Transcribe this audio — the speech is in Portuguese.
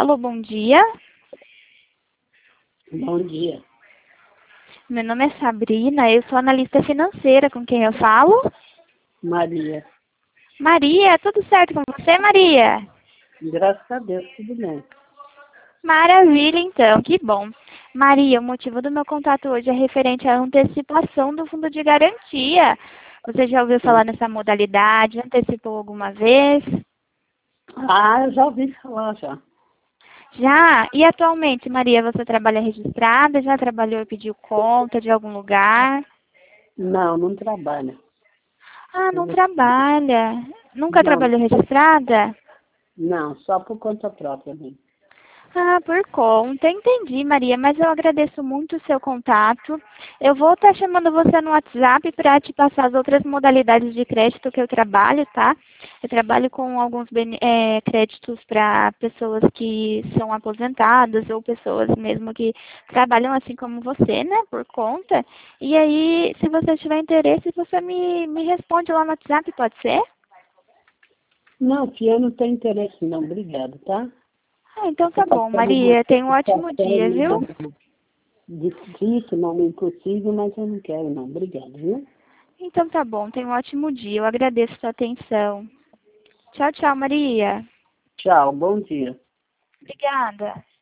Alô, bom dia. Bom dia. Meu nome é Sabrina, eu sou analista financeira. Com quem eu falo? Maria. Maria, tudo certo com você, Maria? Graças a Deus, tudo bem. Maravilha, então, que bom. Maria, o motivo do meu contato hoje é referente à antecipação do fundo de garantia. Você já ouviu falar nessa modalidade? Antecipou alguma vez? Eu já ouvi falar já. Já? E atualmente, Maria, você trabalha registrada? Já trabalhou e pediu conta de algum lugar? Não, não trabalha. Ah, não trabalha. Nunca Não, trabalhou registrada? não, só por conta própria mesmo. Ah, por conta. Entendi, Maria, mas eu agradeço muito o seu contato. Eu vou estar chamando você no WhatsApp para te passar as outras modalidades de crédito que eu trabalho, tá? Eu trabalho com alguns créditos para pessoas que são aposentadas ou pessoas mesmo que trabalham assim como você, né, por conta. E aí, se você tiver interesse, você me responde lá no WhatsApp, pode ser? Não, que eu não tenho interesse não, obrigado, tá? Ah, então Você tá está bom, sendo uma Maria. Tenha um ótimo situação dia, viu? difícil, não impossível, mas eu não quero não, obrigado, viu? Então tá bom, tenha um ótimo dia. Eu agradeço a sua atenção. Tchau, tchau, Maria. Tchau, bom dia. Obrigada.